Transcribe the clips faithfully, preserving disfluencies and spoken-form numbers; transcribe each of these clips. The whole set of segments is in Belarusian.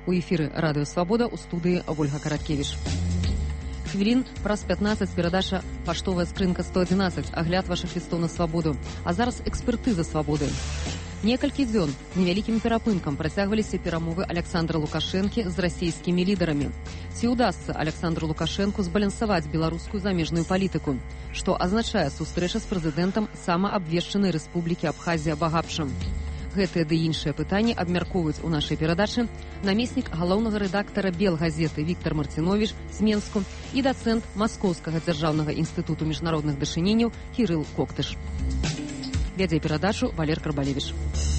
У эфіры радыё Свабода, у студыі Ольга Караткевіч. Хвілін праз пятнаццаць перадача «Паштовая скрынка сто адзінаццаць», агляд вашых лістов на свабоду. А зараз экспертыза свабоды. Некалькі дзён невялікім перапынкам працягваліся перамовы Александра Лукашэнкі з расійскімі лідарамі. Ці ўдасца Александру Лукашэнку збалансаваць беларускую замежную палітыку? Што азначае сустрэча з прэзідэнтам самаабвешчанай рэспублікі Абхазія-Багапшам? Гэтыя ды іншыя пытанні абмяркоўваюць у нашай перадачы намеснік галоўнага рэдактара «Белгазеты» Віктор Марціновіч з Менску і дацэнт Маскоўскага дзяржаўнага інстытуту міжнародных дачыненняў Кірыл Коктыш. Вядзе перадачу Валер Карбалевіч.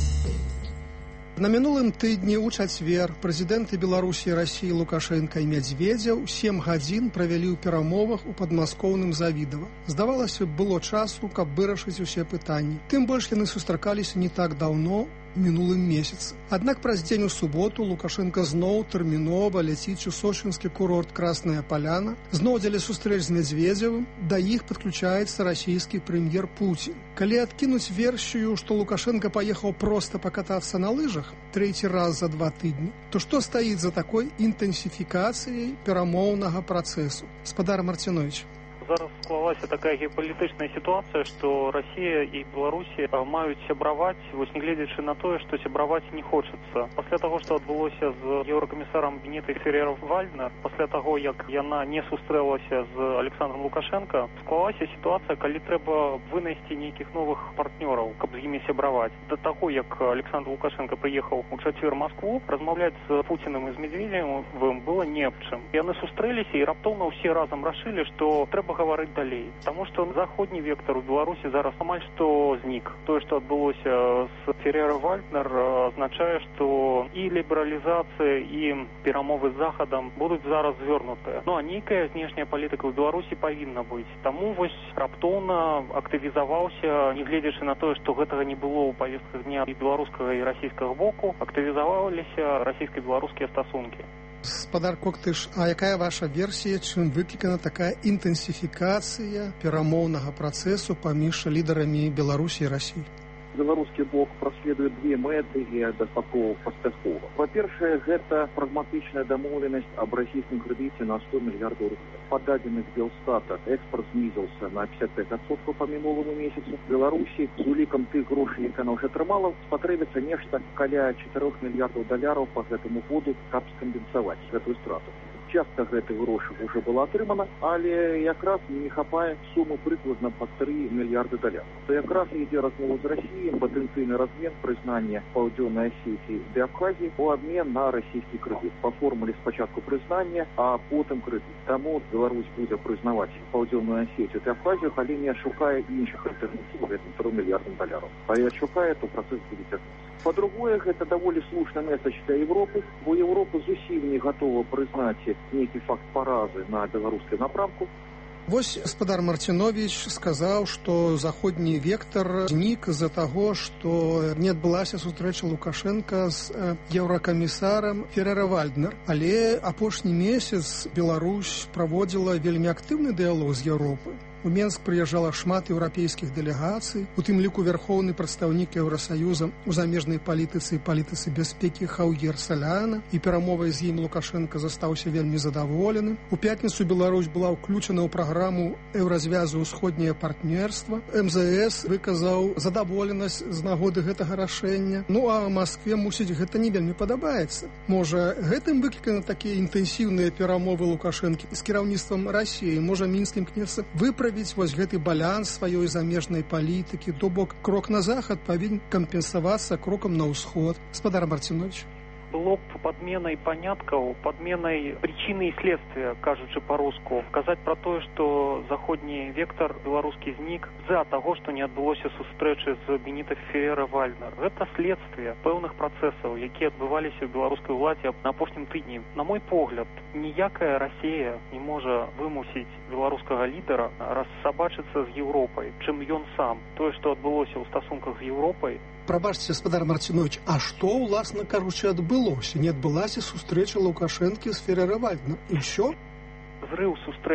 На мінулым тыдні ў чацвер прэзідэнты Беларусі і Расіі Лукашэнка і Мядзведзеў сем гадзін правялі ў перамовах у падмаскоўным Завідава. Здавалася, было часу, каб вырашыць усе пытанні. Тым больш яны сустракаліся не так даўно, мінулым месяцы. Аднак праз дзень у суботу Лукашенко зноў тэрмінова ляціць у сочынскі курорт Красная Паляна. Зноў дзеля сустрэч з Мядзведзевым да іх падключаецца расійскі прэм'ер Пуцін. Калі адкінуць версію, што Лукашенко паехаў проста пакатацца на лыжах трэці раз за два тыдні, то што стаіць за такой інтэнсіфікацыяй перамоўнага працэсу? Спадар Марціновіч. Зараз склалася такая геапалітычная сітуацыя, што Расія і Беларусі маюць сябраваць, вось не гледзячы на тое, што сябраваць не хочацца. Пасля таго, што адбылося з еўракамісарам Бенетай Феррера-Вальднер, пасля таго, як яна не сустрэлася з Александром Лукашенко, склалася сітуацыя, калі трэба вынайсці нейкіх новых партнёраў, каб з імі сябраваць. Да таго, як Александр Лукашенко прыехаў у чацвер в Москву, размаўляць з Пуцінам і з Медведзевым было не аб чым. Яны сустрэліся і раптоўна ўсе разам рашылі, што трэба гаварыць далей. Таму што заходні вектар у Беларусі зараз амаль што знік. Тое, што адбылося з Феррера-Вальднер, азначае, што і лібералізацыя, і перамовы з Захадам будуць зараз звёрнутыя. Ну, а нейкая знешняя палітыка ў Беларусі павінна быць. Таму вось раптоўна актывізаваўся, не гледзячы на тое, што гэтага не было ў павестках дня і беларускага, і расійскага боку, актывізаваліся расійска-беларускія стасункі. Спадар Коктыш, а якая ваша версія, чым выклікана такая інтэнсіфікацыя перамоўнага працэсу паміж лідарамі Беларусі і Расіі? Беларускі бок праследуе две мэты і дастаткова паспяхова. Па-першае, гэта прагматычная дамоўленасць аб расійскім крэдыце на сто мільярдаў рублёў. Па дадзеных Белстата экспарт знізіўся на пятьдесят пять адсоткаў па мінулому месяцу. Беларусі з улікам тых грошай, які яна ўжо атрымала, спатрэбіцца нешта каля чатырох мільярдаў даляраў па гэтаму году, каб скампенсаваць гэтую страту. Частка гэтых грошай ўжо была атрымана, але якраз не хапае суму прыкладна па тры мільярды даляраў. То якраз ідзе размова з Расіяй, патэнцыйны размен прызнання Паўдзённай Асетіі ды Абхазіі у абмен на расійскі крэдыт. Па формуле спачатку прызнання, а потым крэдыт. Таму Беларусь будзе прызнаваць Паўдзённую Асетію ды Абхазію, калі не адшукае іншых альтэрнатыў гэтым тром мільярдам даляраў. Калі адшукае, то працэс будзе цягнуцца. Па-другое, гэта даволі слушны месседж для Европы, бо Европа зусім не гатова прызнаць нейкі факт паразы на беларускай напрамку. Вось спадар Марціновіч сказаў, што заходні вектар знік з-за таго, што не адбылася сустрэча Лукашенка з еўракамісарам Феррера-Вальднер. Але апошні месяц Беларусь праводзіла вельмі актыўны дыялог з Еўропай. У Менск прыязджала шмат еўрапейскіх дэлегацый, у тым ліку вярхоўны прадстаўнік Еўрасаюза ў замежнай палітыцы і палітыцы бяспекі Хаўер Саляна, і перамовай з ім Лукашенка застаўся вельмі задаволены. У пятніцу Беларусь была ўключана ў праграму еўразвязу ўсходняе партнерства. эм зэ эс выказаў задаволенасць з нагоды гэтага рашэння. Ну а Маскве, мусіць, гэта не вельмі падабаецца. Можа, гэтым выкліканы такія інтэнсіўныя перамовы Лукашэнкі з кіраўніцтвам Расіі? Можа, Мінск імкнецца выправіць вось гэты баланс сваёй замежнай палітыкі, то бок крок на захад павінен кампенсавацца крокам на ўсход. Спадар Марціновіч. Было б падменай паняткаў, падменай прычыны і следствия, кажучы па-руску, казаць пра тое, што заходні вектар беларускі знік з-за таго, што не адбылося сустрэчы з Бенетай Феррера-Вальднер. Гэта следствие пэўных працэсаў, якія адбываліся ў беларускай уладзе на апошнім тыдні. На мой погляд, ніякая Расія не можа вымусіць беларускага лідара рассабачыцца з Еўропай, чым ён сам. Тое, што адбылося ў стасунках з Еўропай. Прабачце, спадар Марціновіч, а што, уласна кажучы, адбылося? Не адбылася сустрэча Лукашэнкі з Феррера-Вальднер. І ўсё? Зрыў сустрэчы з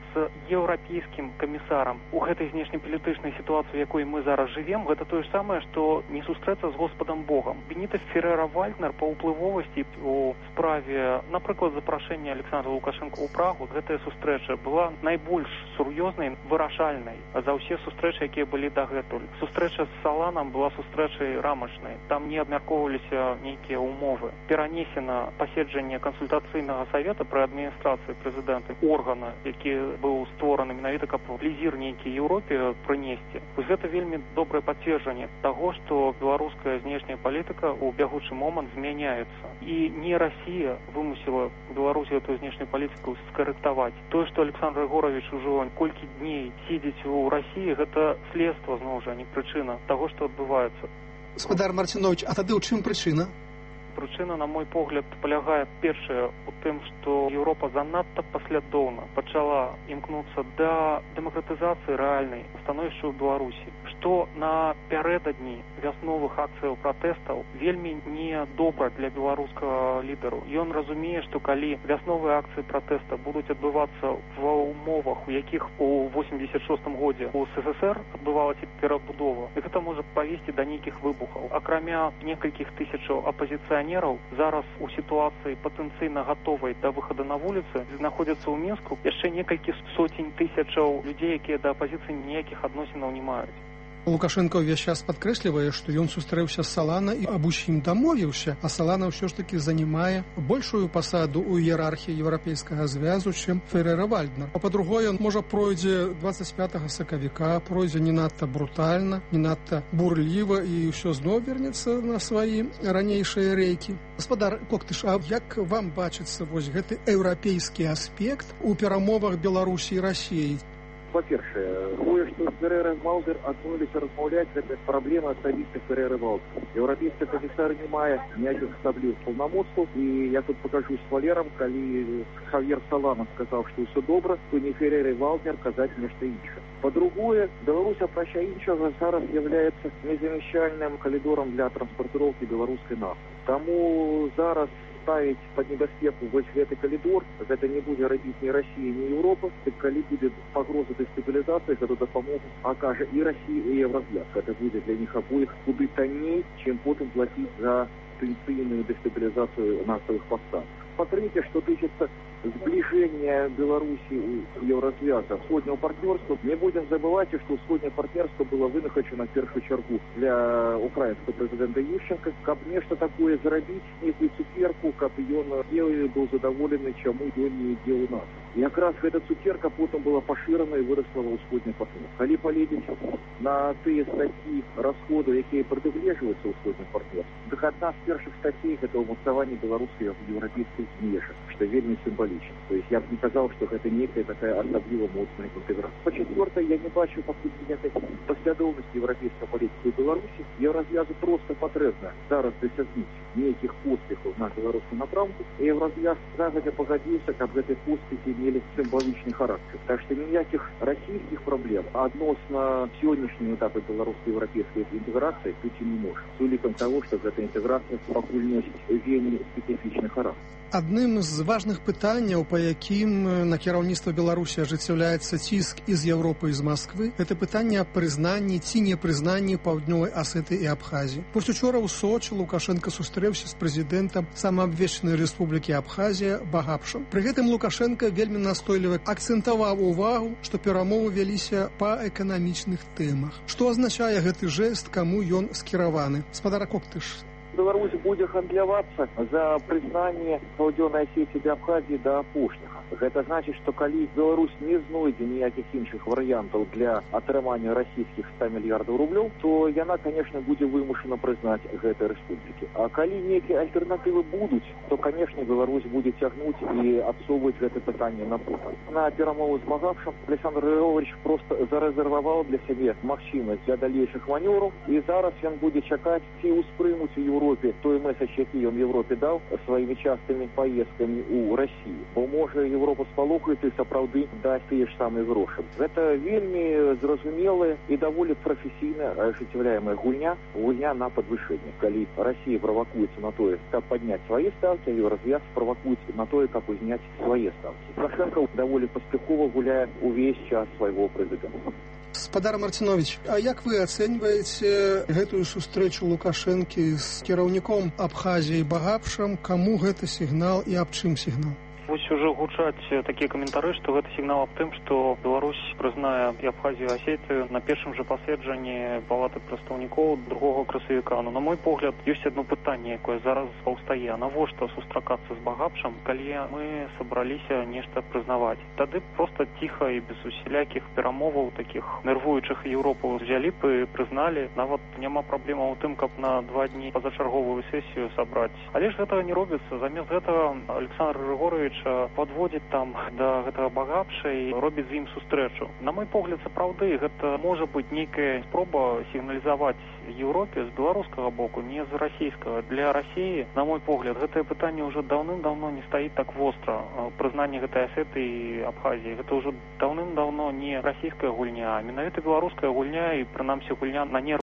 з еўрапейскім камісарам у гэтай знешнепалітычнай сітуацыі, у якой мы зараз жывем, гэта тое ж самае, што не сустрэцца з Господам Богом. Бенітас Феррера-Вальднер па ўплывовасці у справе, напрыклад, запрашэння Александра Лукашенко ў Прагу, гэтая сустрэча была найбольш сур'ёзнай, вырашальнай за ўсе сустрэчы, якія былі дагэтуль. Сустрэча з Саланам была сустрэчай рамачнай. Там не абмяркоўваліся нейкія умовы. Перанесена паседжанне кансультацыйнага савета пры адміністрацыі прэзідэнта, органа, які быў створаны менавіта, каб лізір нейкі Еўропе прынесці. Вось гэта вельмі добрае пацверджанне таго, што беларуская знешняя палітыка ў бягучы момант змяняецца. І не Расія вымусіла Беларусь гэтую знешнюю палітыку скарэктаваць. Тое, што Александр Егорович ужо колькі дней сидзіць у Расіі, гэта следства, зноў жа, а не прычына таго, што адбываецца. Спадар Марцінович, а тады ў чым прычына? Прычына, на мой погляд, палягае першае у тым, што Еўропа занадта паслядоўна пачала імкнуцца да дэмакратызацыі рэальнай становішча ў Беларусі, што напярэдадні вясновых акцыяў пратэстаў вельмі не добра для беларускага лідару. Ён разумее, што калі вясновыя акцыі пратэста будуць адбывацца ва ўмовах, у якіх у восемьдесят шостым годзе у СССР адбывалася перабудова, гэта можа павесці да нейкіх выбухаў. Акрамя некалькіх тысячаў апазіцыянераў, зараз у сітуацыі патэнцыйна гатовай да выхада на вуліцы знаходзяцца ў Мінску яшчэ некалькі соцень тысячаў людзей, якія да апазіцыі ніякіх адносінаў не маюць. Лукашенко ўвесь час падкрэслівае, што ён сустрэўся з Салана і аб усім дамовіўся, а Салана ўсё ж такі занімае большую пасаду ў іерархіі еўрапейскага звязу, чым Феррера-Вальднер. А па-другое, ён можа пройдзе двадцать пятага сакавіка, пройдзе не надта брутальна, не надта бурліва і ўсё зноў вернецца на сваі ранейшыя рэйкі. Гаспадар Коктыш, а як вам бачыцца вось гэты еўрапейскі аспект у перамовах Беларусі і Расіі? Па-першае, тое, што Феррера-Вальднер адмовіліся размаўляць, гэта праблема асабіста Феррера-Вальднера. Еўрапейскі камісар не мае ніякіх асаблівых паўнамоцтваў, і я тут пакажу з Валерам, калі Хавьер Салана сказаў, што ўсё добра, то не Феррера-Вальднер казаць нешта іншае. Па-другое, Беларусь, апрача іншага, зараз з'яўляецца незамяшчальным калідорам для транспартыроўкі беларускай нафты. Таму зараз ставіць пад небяспеку вось гэты калідор, гэта не будзе рабіць ні Расія, ні Еўропа, так калі будзе пагроза дэстабілізацыі, гэту дапамогу акажа і Расія, і Еўразгляд. Гэта будзе для них абоіх куды танней, чым потым плаціць за патэнцыйную дэстабілізацыю нафтавых пастав. По-третье, что тычется сближения Беларуси и Еврозвяза, всходнего партнерства, не будем забывать, что всходнее партнерство было вынахачено в первую чергу для украинского президента Ющенко, как нечто такое заробить, некую цукерку, как он был задоволенный, чему он не делал у нас. И как раз эта цукерка потом была поширена и выросла в всходнее партнерство. Коли полезете на те статьи расходов, которые предуглеживаются в всходнем партнерстве, так одна из первых статей это умацавание белорусской в европейской межах, что вельми символично. То есть я бы не сказал, что это некая такая особливо мощная интеграция. По-четвертое, я не бачу поки некой последовательности европейской политики в Беларуси. Еврозвязу просто потребно зараз досягнуть неких поспехов на белорусском напрамку, и Еврозвяз загодя погодился, как эти поспехи имели символичный характер. Так что никаких российских проблем, а относно сегодняшнего этапа белорусской европейской интеграции быть и не может. С уликом того, что эта интеграция покуль носит вельми специфичный характер. Адным з важных пытанняў, па якім на кіраўніцтва Беларусі ажыццяўляецца ціск і з Еўропы і з Масквы, гэта пытанне аб прызнанні ці непрызнанні паўднёвай Асетыі і Абхазіі. Вось учора ў Сочы Лукашенко сустрэўся з прэзідэнтам самаабвешчанай рэспублікі Абхазія Багапшам. Пры гэтым Лукашенко вельмі настойліва акцэнтаваў увагу, што перамовы вяліся па эканамічных тэмах. Што азначае гэты жэст, каму ён скіраваны? Спадар Коктыш. Беларусь будет хандлявацца за признание Паўднёвай Асетіі і Абхазіі да апошняга. Гэта значит, что калі Беларусь не знойдзе ніякіх іншых варыянтаў для атрымання расійскіх ста мільярдаў рублёў, то яна, конечно, будзе вымушана прызнаць гэтыя рэспублікі. А калі нейкія альтэрнатывы будуць, то, конечно, Беларусь будзе цягнуць і адсоўваць гэта пытанне на потым. На перамову з Багапшам Александр Григорьевич просто зарэзерваваў для сябе магчымасць для далейшых манеўраў, і зараз ён будзе чакаць, ці ўспрымуць у Еўропе той месседж, які ён Еўропе даў сваімі частымі паездкамі ў Расію. Бо можа Еўропа спалохаецца і сапраўды даць тыя ж самыя грошы. Гэта вельмі зразумелая і даволі прафесійна ажыццяўляемая гульня, гульня на падвышэнне. Калі Расія правакуецца на тое, каб падняць свае ставкі, а Еўразвяз правакуецца на тое, каб узняць свае ставкі. Лукашенко даволі паспяхова гуляе ўвесь час свайго прэзідэнта. Спадар Марціновіч, а як вы ацэньваеце гэтую сустрэчу Лукашэнкі з кіраўніком Абхазіі Багапшам? Каму гэта сігнал і аб чым сігнал? Вось уже гучаць такія каментары, што гэта сігнал аб тым, што Беларусь прызнае і Абхазію, і Асетыю на першым жа паседжанні палаты прадстаўнікоў другога красавіка. Ну, на мой погляд, ёсць адно пытанне, якое зараз паўстае. Навошта сустракацца з Багапшам, калі мы сабраліся нешта прызнаваць? Тады проста ціха і без усялякіх перамоваў, такіх нервуючых Еўропу взялі б і прызналі. Нават няма праблемаў у тым, каб на два дні пазачарговую сесію сабраць. Але ж гэтага не робіцца. Замест гэтага Александр Григорович подводзіць там да гэтага Багапша і робіць з ім сустрэчу. На мой погляд, сапраўды, гэта можа быць нейкая спроба сігналізаваць Еўропе з беларускага боку, не з расійскага. Для Расіі, на мой погляд, гэтае пытанне ўжо даўным-даўно не стаіць так востра. Прызнанне гэтай Асетыі і Абхазіі. Гэта ўжо даўным-даўно не расійская гульня, а менавіта беларуская гульня і, прынамсі, гульня на нервах